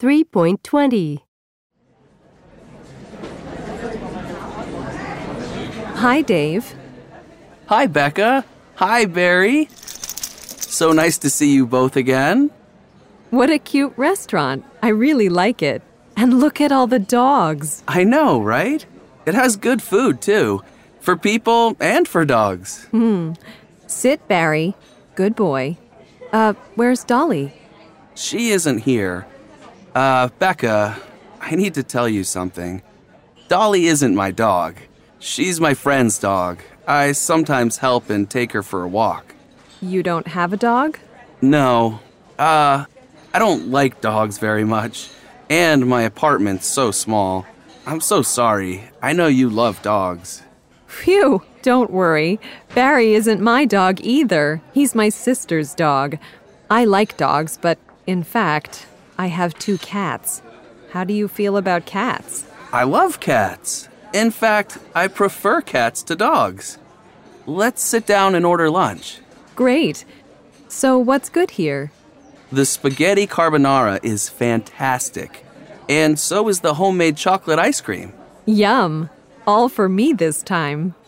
3.20. Hi, Dave. Hi, Becca. Hi, Barry. So nice to see you both again. What a cute restaurant. I really like it. And look at all the dogs. I know, right? It has good food, too. For people and for dogs. Sit, Barry. Good boy. Where's Dolly? She isn't here. Becca, I need to tell you something. Dolly isn't my dog. She's my friend's dog. I sometimes help and take her for a walk. You don't have a dog? No. I don't like dogs very much. And my apartment's so small. I'm so sorry. I know you love dogs. Phew, don't worry. Barry isn't my dog either. He's my sister's dog. I like dogs, but in fact, I have 2 cats. How do you feel about cats? I love cats. In fact, I prefer cats to dogs. Let's sit down and order lunch. Great. So what's good here? The spaghetti carbonara is fantastic. And so is the homemade chocolate ice cream. Yum. All for me this time.